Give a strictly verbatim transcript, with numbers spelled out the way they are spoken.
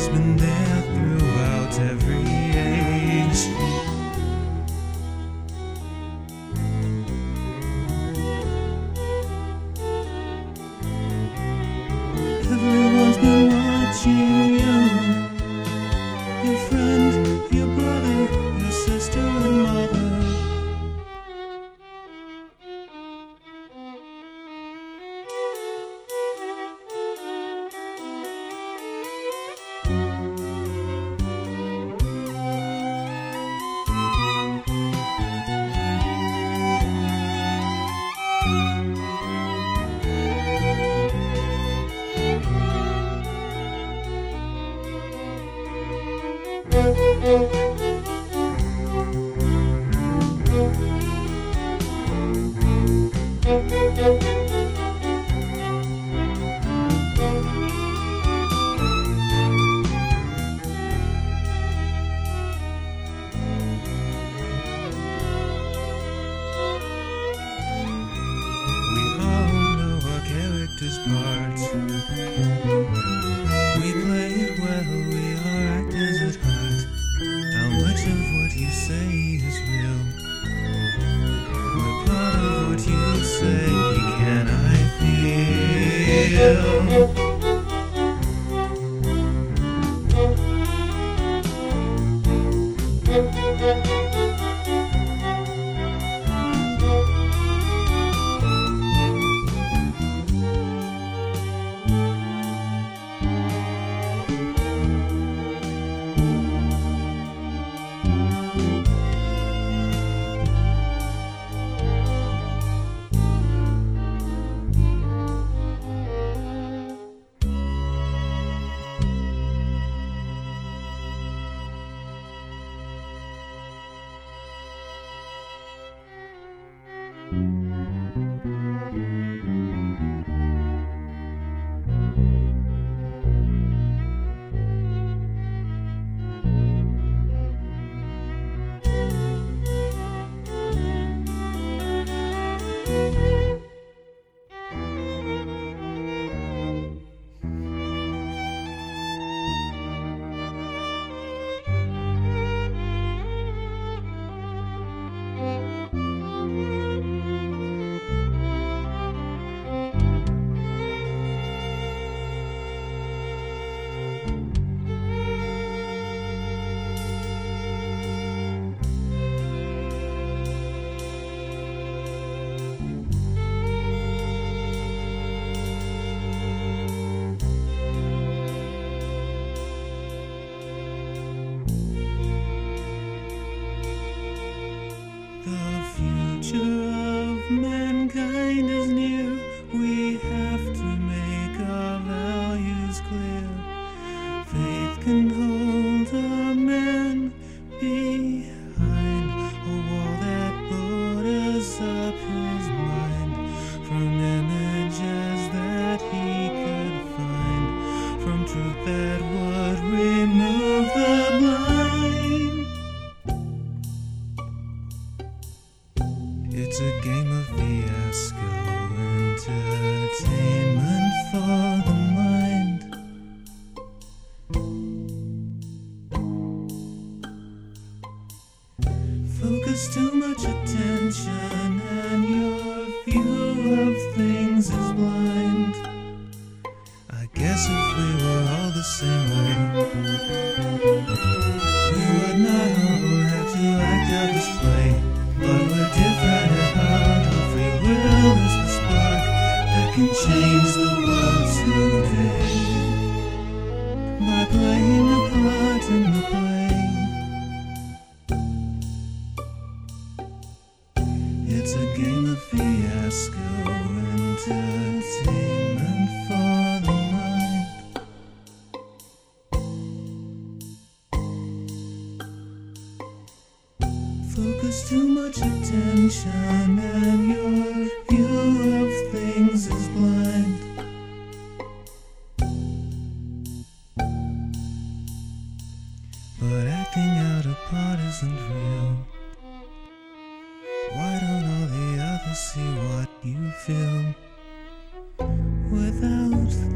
has been there throughout every age. Everyone's been watching you, your friend, your brother, your sister and mother. Parts. We play it well, we are actors at heart. How much of what you say is real? We're part of what you say, can I feel? Of mankind is near. We have to make our values clear. Faith can hold a man behind a wall that borders up his mind, from images that he could find, from truth that would remove the blind. It's a game of fiasco, entertainment for the mind. Focus too much attention and your view of things is blind. I guess if we were all the same way, we would not all have to act out this play. But we're different at heart, our free will is the spark that can change the world today. By playing a part in the play. It's a game of fiasco, entertainment for the mind. Focus too much attention and your view of things is blind. But acting out a part isn't real. Why don't all the others see what you feel? Without